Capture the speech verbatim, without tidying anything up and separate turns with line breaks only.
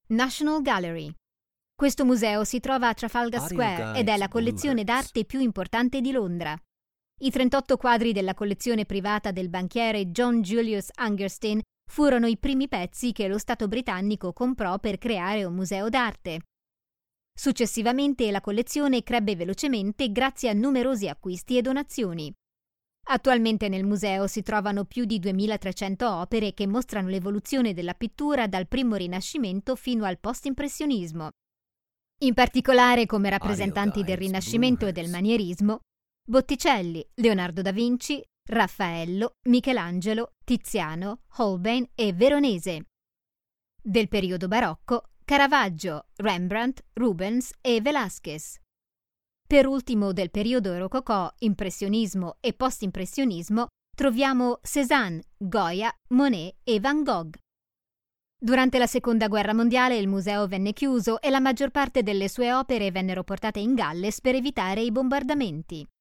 National Gallery. Questo museo si trova a Trafalgar Square ed è la collezione d'arte più importante di Londra. I trentotto quadri della collezione privata del banchiere John Julius Angerstein furono i primi pezzi che lo Stato britannico comprò per creare un museo d'arte. Successivamente la collezione crebbe velocemente grazie a numerosi acquisti e donazioni. Attualmente nel museo si trovano più di duemilatrecento opere che mostrano l'evoluzione della pittura dal primo Rinascimento fino al post-impressionismo. In particolare, come rappresentanti del Rinascimento e del Manierismo, Botticelli, Leonardo da Vinci, Raffaello, Michelangelo, Tiziano, Holbein e Veronese. Del periodo barocco, Caravaggio, Rembrandt, Rubens e Velázquez. Per ultimo, del periodo rococò, impressionismo e post-impressionismo, troviamo Cézanne, Goya, Monet e Van Gogh. Durante la Seconda Guerra Mondiale il museo venne chiuso e la maggior parte delle sue opere vennero portate in Galles per evitare i bombardamenti.